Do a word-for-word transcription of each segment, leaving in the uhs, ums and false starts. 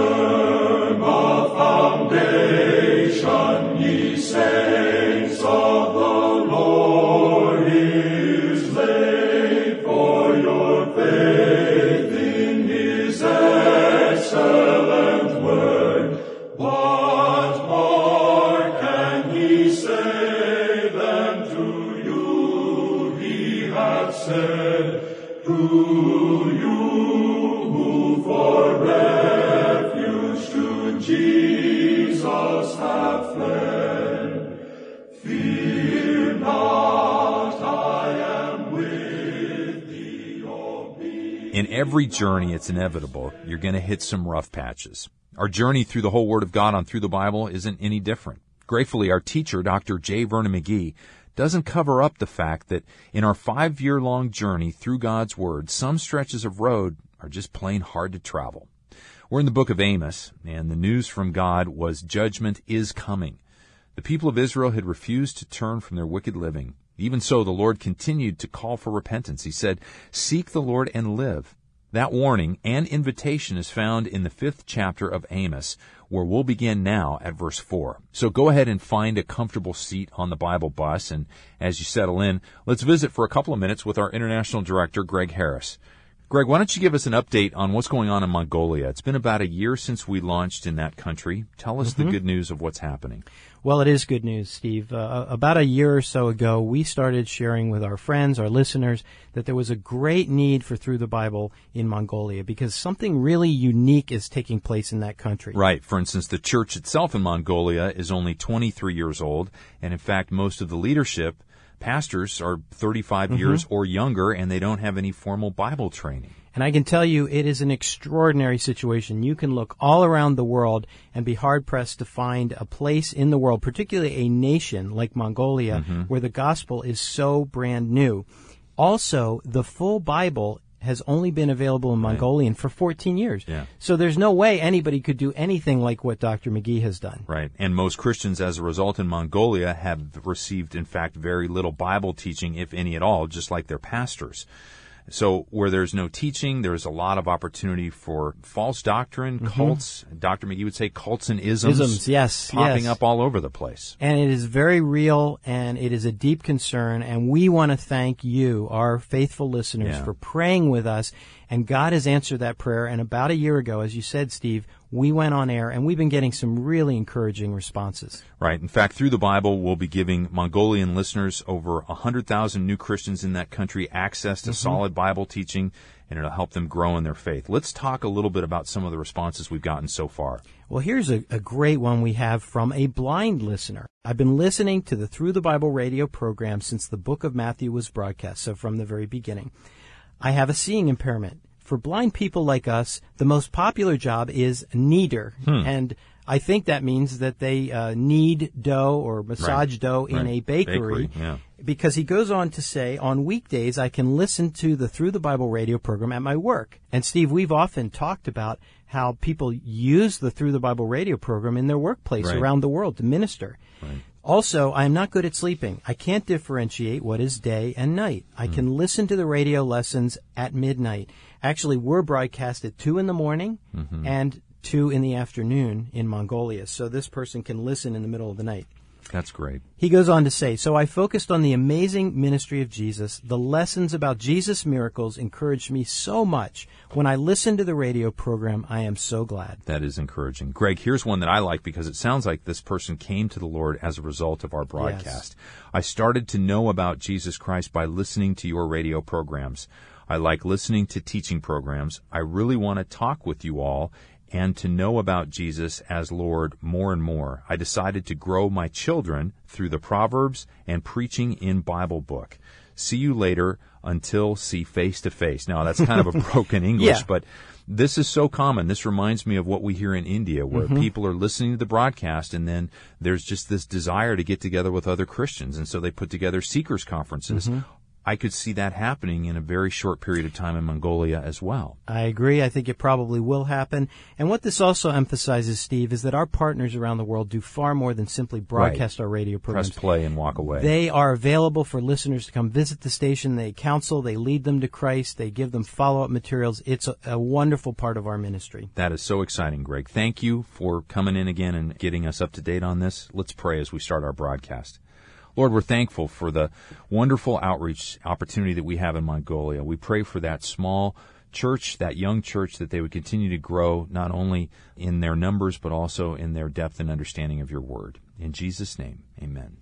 firm a foundation, ye saints of the Lord is laid, for your faith in his excellent word. What more can he say than to you he hath said? To you who for refuge to Jesus have fled, fear not, I am with thee, O be. In every journey, it's inevitable you're going to hit some rough patches. Our journey through the whole Word of God on Through the Bible isn't any different. Gratefully, our teacher, Doctor J. Vernon McGee, doesn't cover up the fact that in our five-year-long journey through God's Word, some stretches of road are just plain hard to travel. We're in the book of Amos, and the news from God was judgment is coming. The people of Israel had refused to turn from their wicked living. Even so, the Lord continued to call for repentance. He said, "Seek the Lord and live." That warning and invitation is found in the fifth chapter of Amos, where we'll begin now at verse four. So go ahead and find a comfortable seat on the Bible bus, and as you settle in, let's visit for a couple of minutes with our International Director, Greg Harris. Greg, why don't you give us an update on what's going on in Mongolia? It's been about a year since we launched in that country. Tell us mm-hmm. the good news of what's happening. Well, it is good news, Steve. Uh, about a year or so ago, we started sharing with our friends, our listeners, that there was a great need for Through the Bible in Mongolia because something really unique is taking place in that country. Right. For instance, the church itself in Mongolia is only twenty-three years old, and in fact, most of the leadership pastors are thirty-five mm-hmm. years or younger, and they don't have any formal Bible training. And I can tell you, it is an extraordinary situation. You can look all around the world and be hard-pressed to find a place in the world, particularly a nation like Mongolia, mm-hmm. where the gospel is so brand new. Also, the full Bible has only been available in Mongolian right. for fourteen years. Yeah. So there's no way anybody could do anything like what Doctor McGee has done. Right. And most Christians, as a result, in Mongolia have received, in fact, very little Bible teaching, if any at all, just like their pastors. So where there's no teaching, there's a lot of opportunity for false doctrine, mm-hmm. cults. Doctor McGee would say cults and isms, isms yes, popping yes. up all over the place. And it is very real, and it is a deep concern, and we want to thank you, our faithful listeners, yeah. for praying with us. And God has answered that prayer, and about a year ago, as you said, Steve, we went on air, and we've been getting some really encouraging responses. Right. In fact, Through the Bible, we'll be giving Mongolian listeners, over one hundred thousand new Christians in that country, access to mm-hmm. solid Bible teaching, and it'll help them grow in their faith. Let's talk a little bit about some of the responses we've gotten so far. Well, here's a, a great one we have from a blind listener. I've been listening to the Through the Bible radio program since the book of Matthew was broadcast, so from the very beginning. I have a seeing impairment. For blind people like us, the most popular job is kneader, hmm. and I think that means that they uh, knead dough or massage right. dough in right. a bakery, bakery yeah. because he goes on to say, on weekdays I can listen to the Through the Bible radio program at my work. And Steve, we've often talked about how people use the Through the Bible radio program in their workplace right. around the world to minister. Right. Also, I am not good at sleeping. I can't differentiate what is day and night. I mm. can listen to the radio lessons at midnight. Actually, we're broadcast at two in the morning mm-hmm. and two in the afternoon in Mongolia, so this person can listen in the middle of the night. That's great. He goes on to say, so I focused on the amazing ministry of Jesus. The lessons about Jesus' miracles encouraged me so much. When I listened to the radio program, I am so glad. That is encouraging. Greg, here's one that I like because it sounds like this person came to the Lord as a result of our broadcast. Yes. I started to know about Jesus Christ by listening to your radio programs. I like listening to teaching programs. I really want to talk with you all and to know about Jesus as Lord more and more. I decided to grow my children through the Proverbs and preaching in Bible book. See you later until see face to face. Now, that's kind of a broken English, yeah. but this is so common. This reminds me of what we hear in India, where mm-hmm. people are listening to the broadcast, and then there's just this desire to get together with other Christians, and so they put together seekers conferences. Mm-hmm. I could see that happening in a very short period of time in Mongolia as well. I agree. I think it probably will happen. And what this also emphasizes, Steve, is that our partners around the world do far more than simply broadcast right. our radio programs. Press play and walk away. They are available for listeners to come visit the station. They counsel, they lead them to Christ, they give them follow-up materials. It's a, a wonderful part of our ministry. That is so exciting, Greg. Thank you for coming in again and getting us up to date on this. Let's pray as we start our broadcast. Lord, we're thankful for the wonderful outreach opportunity that we have in Mongolia. We pray for that small church, that young church, that they would continue to grow not only in their numbers but also in their depth and understanding of your word. In Jesus' name, amen.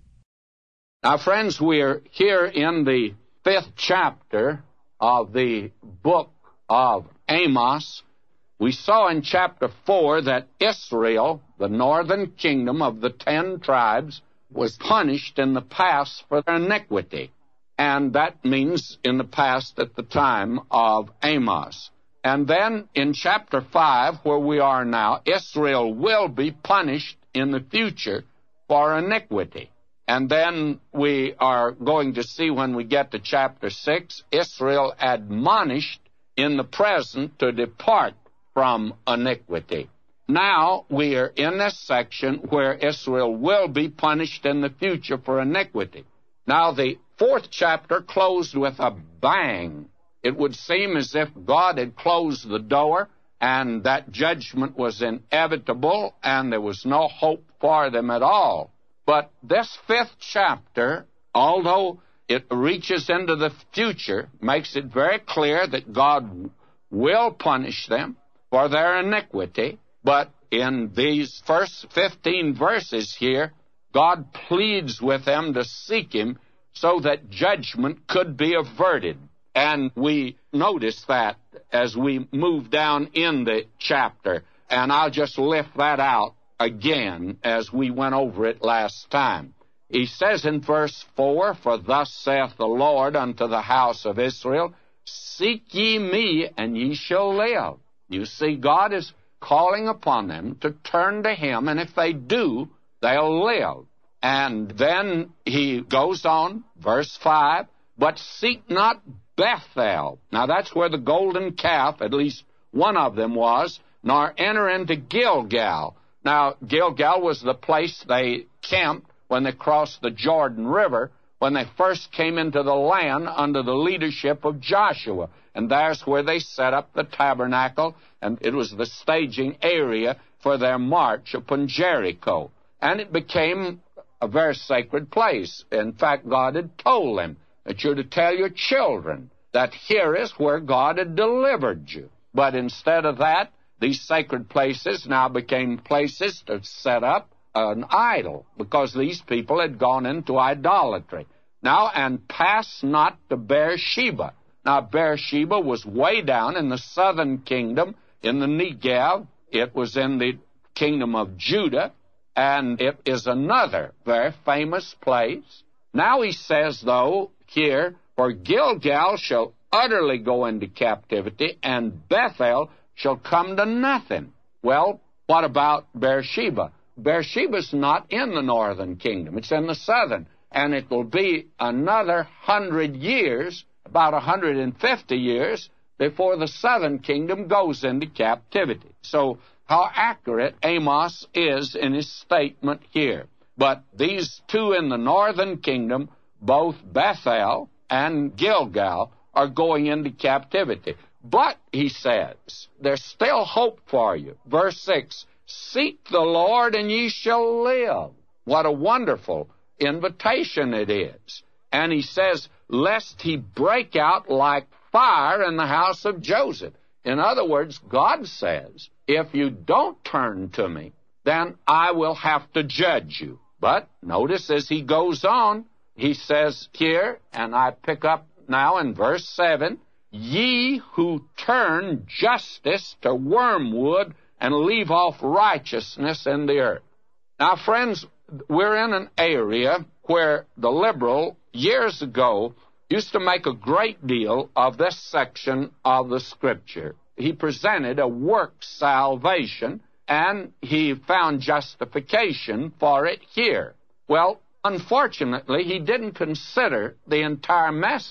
Now, friends, we're here in the fifth chapter of the book of Amos. We saw in chapter four that Israel, the northern kingdom of the ten tribes, was punished in the past for their iniquity. And that means in the past at the time of Amos. And then in chapter five, where we are now, Israel will be punished in the future for iniquity. And then we are going to see when we get to chapter six, Israel admonished in the present to depart from iniquity. Now we are in this section where Israel will be punished in the future for iniquity. Now the fourth chapter closed with a bang. It would seem as if God had closed the door and that judgment was inevitable and there was no hope for them at all. But this fifth chapter, although it reaches into the future, makes it very clear that God will punish them for their iniquity. But in these first fifteen verses here, God pleads with them to seek Him so that judgment could be averted. And we notice that as we move down in the chapter. And I'll just lift that out again as we went over it last time. He says in verse four, "For thus saith the Lord unto the house of Israel, Seek ye me, and ye shall live." You see, God is calling upon them to turn to Him, and if they do, they'll live. And then he goes on, verse five, "But seek not Bethel." Now that's where the golden calf, at least one of them was, "nor enter into Gilgal." Now, Gilgal was the place they camped when they crossed the Jordan River, when they first came into the land under the leadership of Joshua. And there's where they set up the tabernacle, and it was the staging area for their march upon Jericho. And it became a very sacred place. In fact, God had told them that you're to tell your children that here is where God had delivered you. But instead of that, these sacred places now became places to set up an idol, because these people had gone into idolatry. Now, and pass not to Beersheba. Now, Beersheba was way down in the southern kingdom, in the Negev. It was in the kingdom of Judah, and it is another very famous place. Now he says, though, here, "For Gilgal shall utterly go into captivity, and Bethel shall come to nothing." Well, what about Beersheba? Beersheba's not in the northern kingdom. It's in the southern. And it will be another hundred years, about one hundred fifty years, before the southern kingdom goes into captivity. So how accurate Amos is in his statement here. But these two in the northern kingdom, both Bethel and Gilgal, are going into captivity. But, he says, there's still hope for you. Verse six, "Seek the Lord, and ye shall live." What a wonderful invitation it is. And he says, "Lest he break out like fire in the house of Joseph." In other words, God says, if you don't turn to me, then I will have to judge you. But notice as he goes on, he says here, and I pick up now in verse seven, "Ye who turn justice to wormwood and leave off righteousness in the earth." Now, friends, we're in an area where the liberal, years ago, used to make a great deal of this section of the Scripture. He presented a work salvation, and he found justification for it here. Well, unfortunately, he didn't consider the entire message.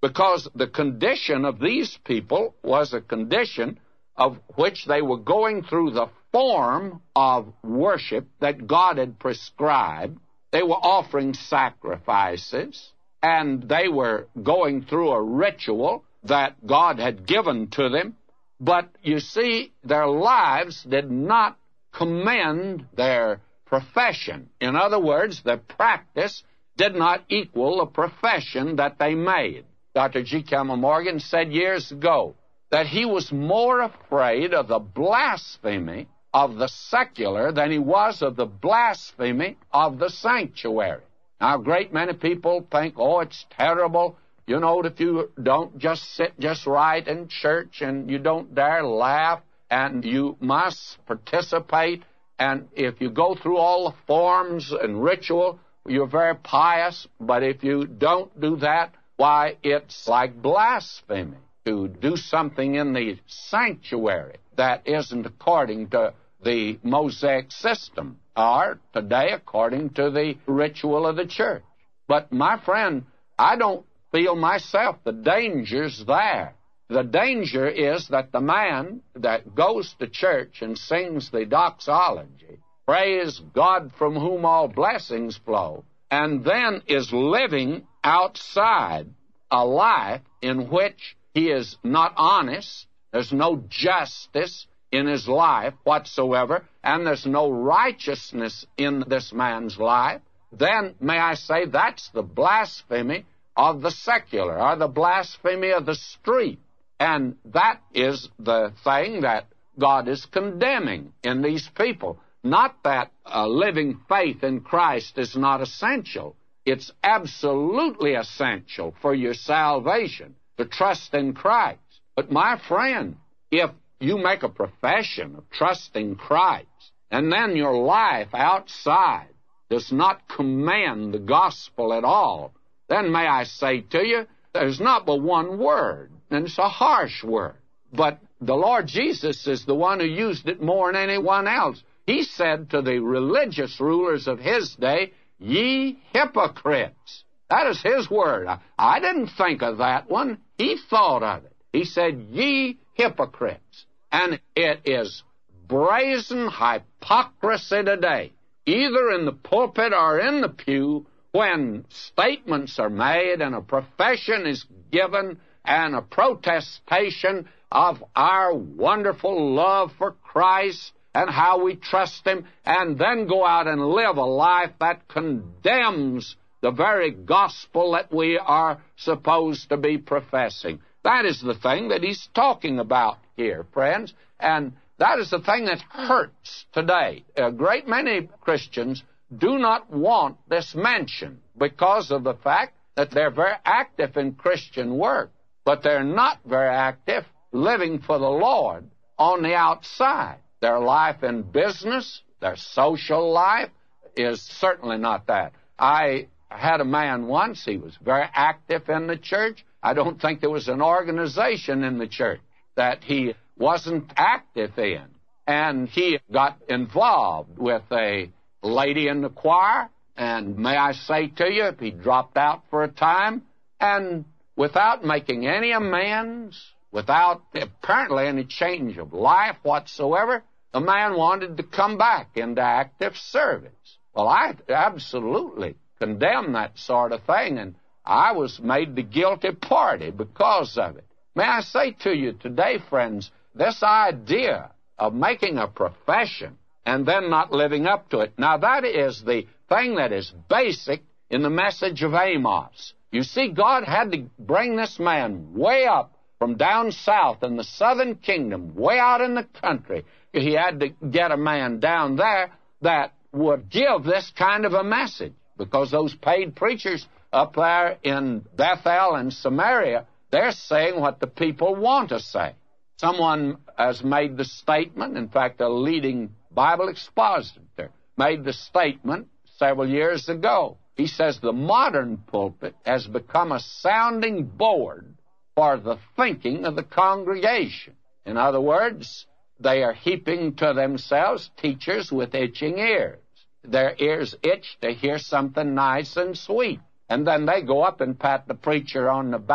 because the condition of these people was a condition of which they were going through the form of worship that God had prescribed. They were offering sacrifices, and they were going through a ritual that God had given to them. But you see, their lives did not commend their profession. In other words, their practice did not equal the profession that they made. Doctor G. Campbell Morgan said years ago that he was more afraid of the blasphemy of the secular than he was of the blasphemy of the sanctuary. Now, a great many people think, oh, it's terrible, you know, if you don't just sit just right in church and you don't dare laugh and you must participate, and if you go through all the forms and ritual, you're very pious, but if you don't do that, why, it's like blasphemy to do something in the sanctuary that isn't according to the Mosaic system, or today according to the ritual of the church. But my friend, I don't feel myself the danger's there. The danger is that the man that goes to church and sings the doxology, praise God from whom all blessings flow, and then is living outside a life in which he is not honest, there's no justice in his life whatsoever, and there's no righteousness in this man's life, then may I say that's the blasphemy of the secular, or the blasphemy of the street. And that is the thing that God is condemning in these people. Not that uh, living faith in Christ is not essential. It's absolutely essential for your salvation to trust in Christ. But my friend, if you make a profession of trusting Christ, and then your life outside does not commend the gospel at all, then may I say to you, there's not but one word, and it's a harsh word. But the Lord Jesus is the one who used it more than anyone else. He said to the religious rulers of his day, ye hypocrites. That is his word. I, I didn't think of that one. He thought of it. He said, ye hypocrites. And it is brazen hypocrisy today, either in the pulpit or in the pew, when statements are made and a profession is given and a protestation of our wonderful love for Christ and how we trust Him, and then go out and live a life that condemns the very gospel that we are supposed to be professing. That is the thing that he's talking about here, friends, and that is the thing that hurts today. A great many Christians do not want this mentioned because of the fact that they're very active in Christian work, but they're not very active living for the Lord on the outside. Their life in business, their social life is certainly not that. I had a man once, he was very active in the church. I don't think there was an organization in the church that he wasn't active in. And he got involved with a lady in the choir, and may I say to you, he dropped out for a time, and without making any amends, without apparently any change of life whatsoever, the man wanted to come back into active service. Well, I absolutely condemn that sort of thing, and I was made the guilty party because of it. May I say to you today, friends, this idea of making a profession and then not living up to it, now that is the thing that is basic in the message of Amos. You see, God had to bring this man way up from down south in the southern kingdom, way out in the country. He had to get a man down there that would give this kind of a message, because those paid preachers up there in Bethel and Samaria, they're saying what the people want to say. Someone has made the statement, in fact, a leading Bible expositor made the statement several years ago. He says the modern pulpit has become a sounding board for the thinking of the congregation. In other words, they are heaping to themselves teachers with itching ears. Their ears itch to hear something nice and sweet. And then they go up and pat the preacher on the back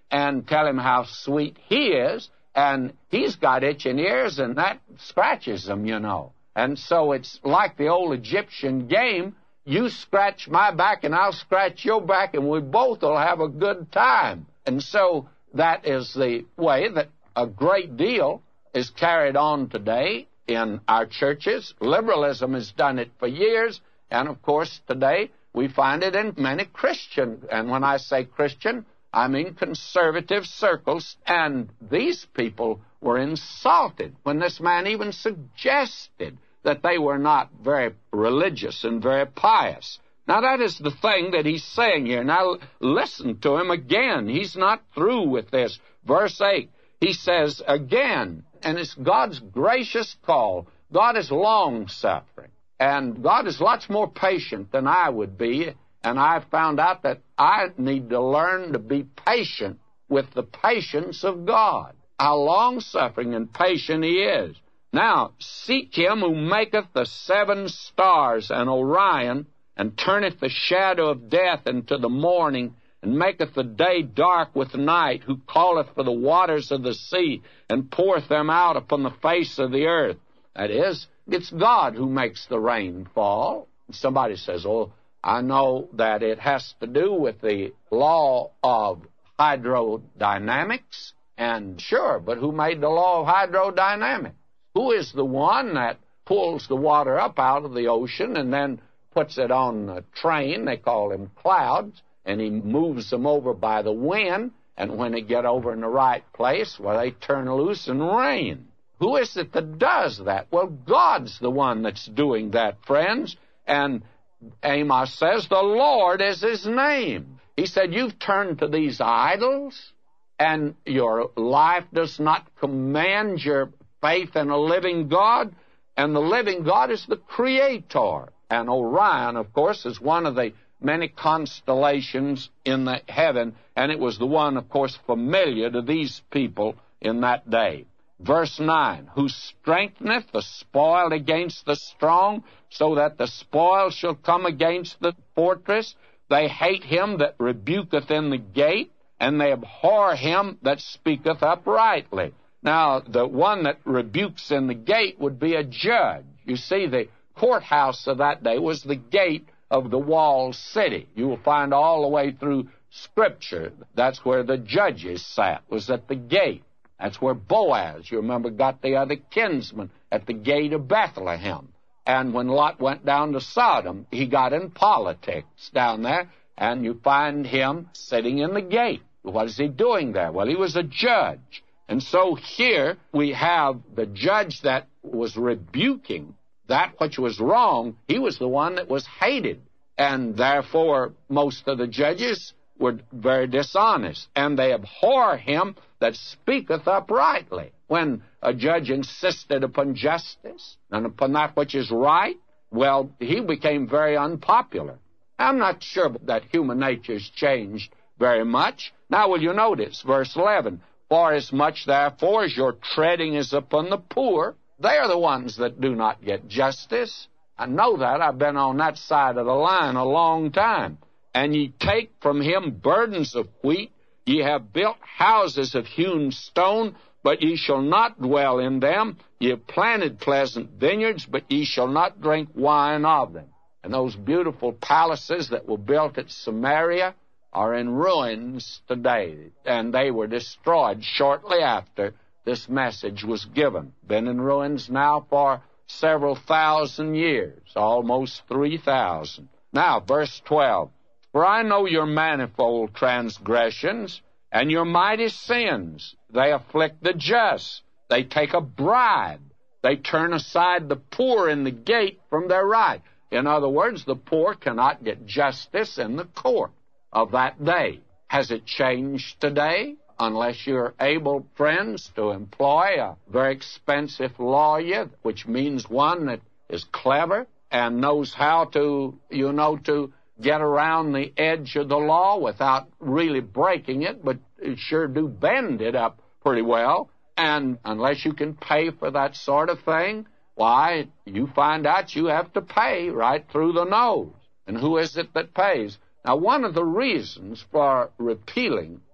and tell him how sweet he is, and he's got itching ears, and that scratches him, you know. And so it's like the old Egyptian game. You scratch my back, and I'll scratch your back, and we both will have a good time. And so that is the way that a great deal is carried on today in our churches. Liberalism has done it for years, and of course today we find it in many Christian, and when I say Christian, I mean conservative circles, and these people were insulted when this man even suggested that they were not very religious and very pious. Now, that is the thing that he's saying here. Now, listen to him again. He's not through with this. Verse eight, he says again, and it's God's gracious call. God is long-suffering, and God is lots more patient than I would be, and I've found out that I need to learn to be patient with the patience of God, how long-suffering and patient he is. Now, seek him who maketh the seven stars and Orion, and turneth the shadow of death into the morning, and maketh the day dark with night, who calleth for the waters of the sea, and poureth them out upon the face of the earth. That is, it's God who makes the rain fall. Somebody says, oh, I know that it has to do with the law of hydrodynamics, and sure, but who made the law of hydrodynamics? Who is the one that pulls the water up out of the ocean and then puts it on a train? They call him clouds, and he moves them over by the wind, and when they get over in the right place, well, they turn loose and rain. Who is it that does that? Well, God's the one that's doing that, friends. And Amos says, the Lord is his name. He said, you've turned to these idols, and your life does not command your faith in a living God, and the living God is the Creator. And Orion, of course, is one of the many constellations in the heaven, and it was the one, of course, familiar to these people in that day. Verse nine, who strengtheneth the spoiled against the strong, so that the spoil shall come against the fortress. They hate him that rebuketh in the gate, and they abhor him that speaketh uprightly. Now, the one that rebukes in the gate would be a judge. You see, the courthouse of that day was the gate of the walled city. You will find all the way through Scripture, that's where the judges sat, was at the gate. That's where Boaz, you remember, got the other kinsman at the gate of Bethlehem. And when Lot went down to Sodom, he got in politics down there, and you find him sitting in the gate. What is he doing there? Well, he was a judge. And so here we have the judge that was rebuking that which was wrong. He was the one that was hated. And therefore, most of the judges were very dishonest, and they abhor him that speaketh uprightly. When a judge insisted upon justice and upon that which is right, well, he became very unpopular. I'm not sure that human nature's changed very much. Now, will you notice, verse eleven, for as much, therefore, as your treading is upon the poor, they are the ones that do not get justice. I know that. I've been on that side of the line a long time. And ye take from him burdens of wheat. Ye have built houses of hewn stone, but ye shall not dwell in them. Ye have planted pleasant vineyards, but ye shall not drink wine of them. And those beautiful palaces that were built at Samaria are in ruins today, and they were destroyed shortly after this message was given. Been in ruins now for several thousand years, almost three thousand. Now, verse twelve. For I know your manifold transgressions and your mighty sins. They afflict the just. They take a bribe. They turn aside the poor in the gate from their right. In other words, the poor cannot get justice in the court of that day. Has it changed today? Unless you're able, friends, to employ a very expensive lawyer, which means one that is clever and knows how to, you know, to get around the edge of the law without really breaking it, but sure do bend it up pretty well. And unless you can pay for that sort of thing, why, you find out you have to pay right through the nose. And who is it that pays? Now, one of the reasons for repealing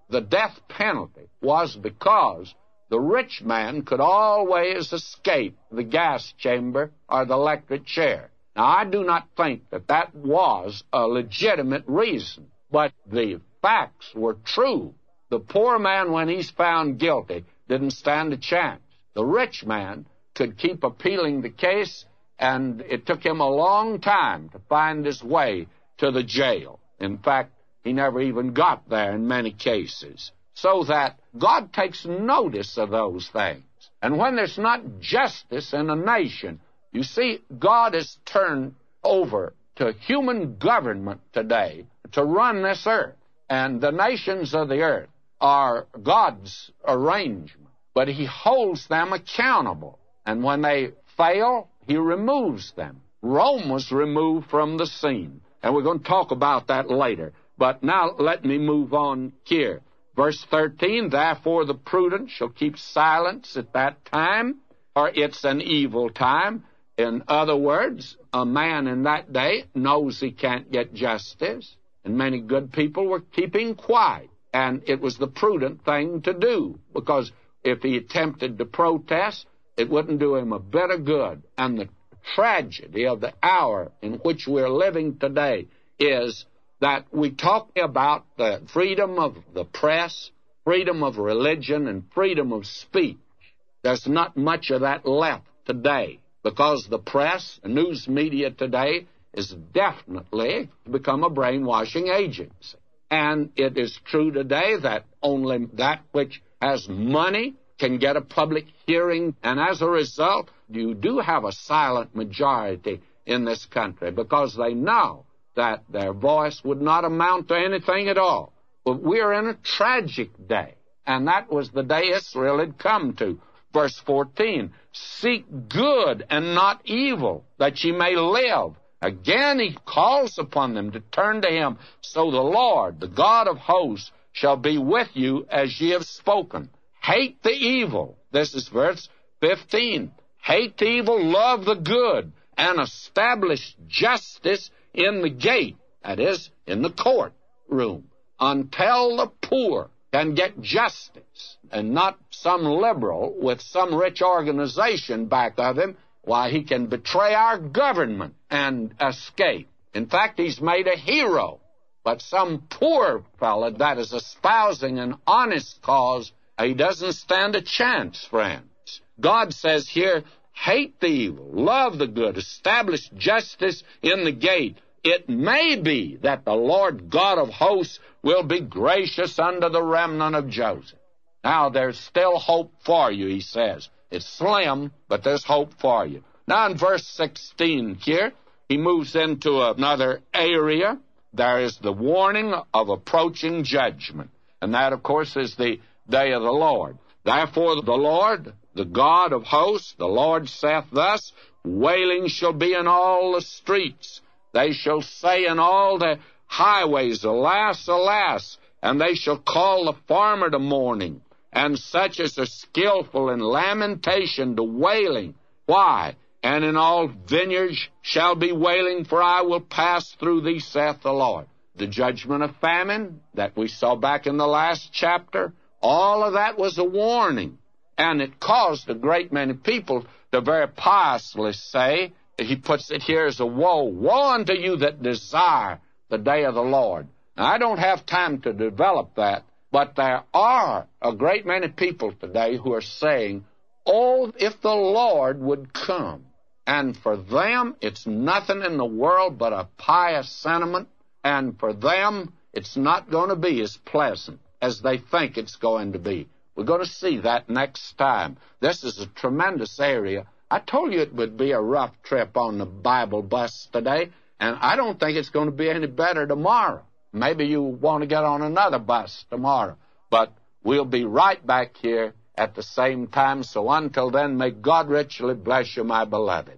the death penalty was because the rich man could always escape the gas chamber or the electric chair. Now, I do not think that that was a legitimate reason, but the facts were true. The poor man, when he's found guilty, didn't stand a chance. The rich man could keep appealing the case, and it took him a long time to find his way to the jail. In fact, he never even got there in many cases. So that God takes notice of those things. And when there's not justice in a nation, you see, God has turned over to human government today to run this earth. And the nations of the earth are God's arrangement, but He holds them accountable. And when they fail, He removes them. Rome was removed from the scene, and we're going to talk about that later. But now let me move on here. Verse thirteen, therefore the prudent shall keep silence at that time, or it's an evil time. In other words, a man in that day knows he can't get justice, and many good people were keeping quiet. And it was the prudent thing to do, because if he attempted to protest, it wouldn't do him a bit of good. And the tragedy of the hour in which we're living today is that we talk about the freedom of the press, freedom of religion, and freedom of speech. There's not much of that left today, because the press, the news media today, is definitely become a brainwashing agency. And it is true today that only that which has money can get a public hearing, and as a result, you do have a silent majority in this country because they know that their voice would not amount to anything at all. But we're in a tragic day, and that was the day Israel had come to. Verse fourteen, seek good and not evil, that ye may live. Again he calls upon them to turn to him. So the Lord, the God of hosts, shall be with you as ye have spoken. Hate the evil. This is verse fifteen. Hate the evil, love the good, and establish justice in the gate, that is, in the courtroom, until the poor can get justice, and not some liberal with some rich organization back of him. Why, he can betray our government and escape. In fact, he's made a hero. But some poor fellow that is espousing an honest cause, he doesn't stand a chance, friends. God says here, hate the evil, love the good, establish justice in the gate. It may be that the Lord God of hosts will be gracious unto the remnant of Joseph. Now, there's still hope for you, he says. It's slim, but there's hope for you. Now, in verse sixteen here, he moves into another area. There is the warning of approaching judgment. And that, of course, is the day of the Lord. Therefore, the Lord, the God of hosts, the Lord saith thus, wailing shall be in all the streets. They shall say in all the highways, alas, alas, and they shall call the farmer to mourning, and such as are skillful in lamentation to wailing. Why? And in all vineyards shall be wailing, for I will pass through thee, saith the Lord. The judgment of famine that we saw back in the last chapter, all of that was a warning. And it caused a great many people to very piously say, he puts it here as a woe, woe unto you that desire the day of the Lord. Now, I don't have time to develop that, but there are a great many people today who are saying, oh, if the Lord would come. And for them, it's nothing in the world but a pious sentiment, and for them, it's not going to be as pleasant as they think it's going to be. We're going to see that next time. This is a tremendous area. I told you it would be a rough trip on the Bible bus today, and I don't think it's going to be any better tomorrow. Maybe you want to get on another bus tomorrow, but we'll be right back here at the same time. So until then, may God richly bless you, my beloved.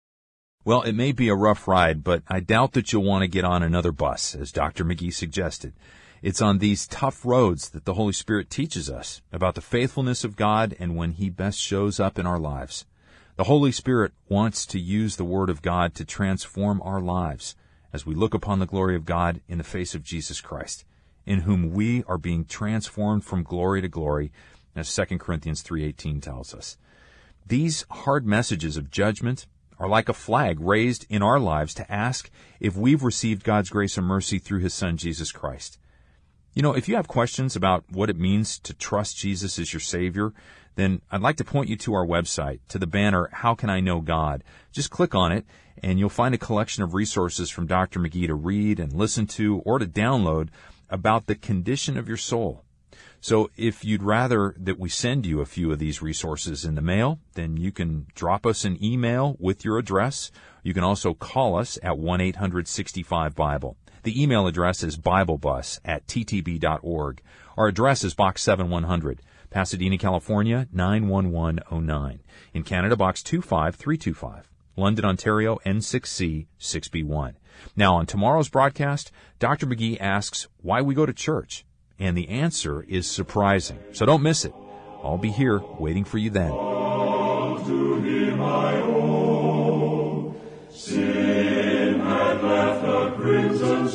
Well, it may be a rough ride, but I doubt that you'll want to get on another bus, as Doctor McGee suggested. It's on these tough roads that the Holy Spirit teaches us about the faithfulness of God and when He best shows up in our lives. The Holy Spirit wants to use the Word of God to transform our lives as we look upon the glory of God in the face of Jesus Christ. in whom we are being transformed from glory to glory, as Second Corinthians three eighteen tells us. These hard messages of judgment are like a flag raised in our lives to ask if we've received God's grace and mercy through His Son, Jesus Christ. You know, if you have questions about what it means to trust Jesus as your Savior, then I'd like to point you to our website, to the banner, How Can I Know God? Just click on it, and you'll find a collection of resources from Doctor McGee to read and listen to or to download about the condition of your soul. So if you'd rather that we send you a few of these resources in the mail, then you can drop us an email with your address. You can also call us at one eight hundred sixty-five Bible. The email address is biblebus at t t b dot org. Our address is Box seven one hundred, Pasadena, California, nine one one oh nine. In Canada, Box two five three two five. London, Ontario, N six C six B one. Now, on tomorrow's broadcast, Doctor McGee asks why we go to church. And the answer is surprising. So don't miss it. I'll be here waiting for you then. To Him I owe. Sin had left a crimson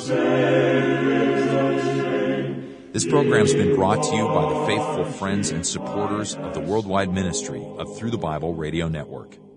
stain. This program's been brought to you by the faithful friends and supporters of the worldwide ministry of Through the Bible Radio Network.